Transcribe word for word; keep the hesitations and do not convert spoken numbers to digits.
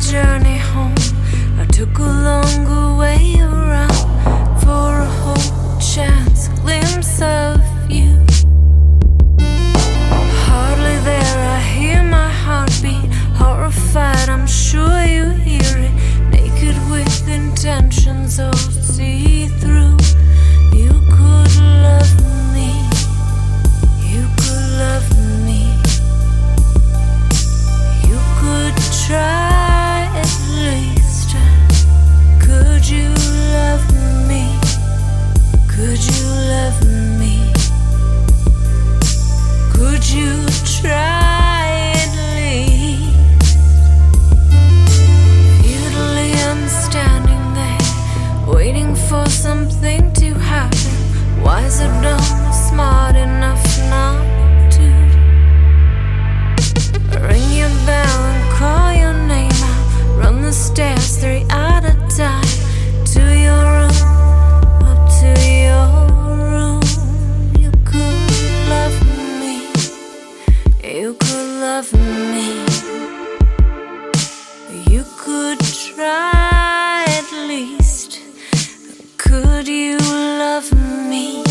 journey home, I took a longer way around for a whole chance glimpse of you. Hardly there, I hear my heartbeat, horrified, I'm sure you hear it, naked with intentions all see-through. You could love me, you could love me, you could try at least. Could you love me? Could you love me? Could you try at least? Futilely I'm standing there, waiting for something to happen. Wise or dumb, smart enough not to ring your bell and call your name out, run the stairs three at a time to your room, up to your room. You could love me, you could love me, you could try at least. Could you love me?